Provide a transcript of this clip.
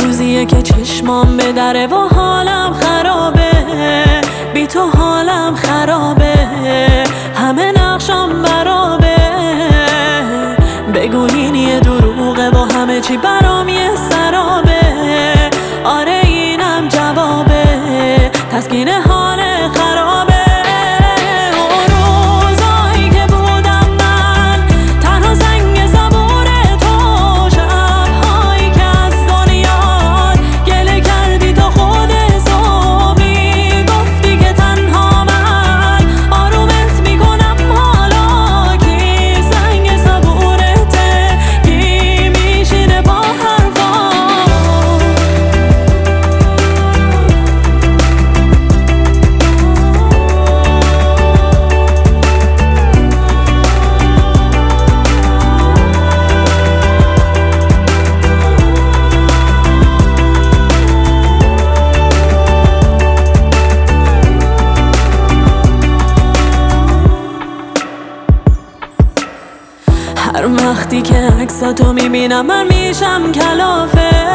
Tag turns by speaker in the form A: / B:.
A: روزیه که چشمام به دره و حالم خرابه، بی تو حالم خرابه، همه نقشام برابه. بگو این یه دروغه و همه چی برام یه سرابه. آره اینم جوابه، تسکین حال خرابه. هر وقتی که عکساتو میبینم من میشم کلافه.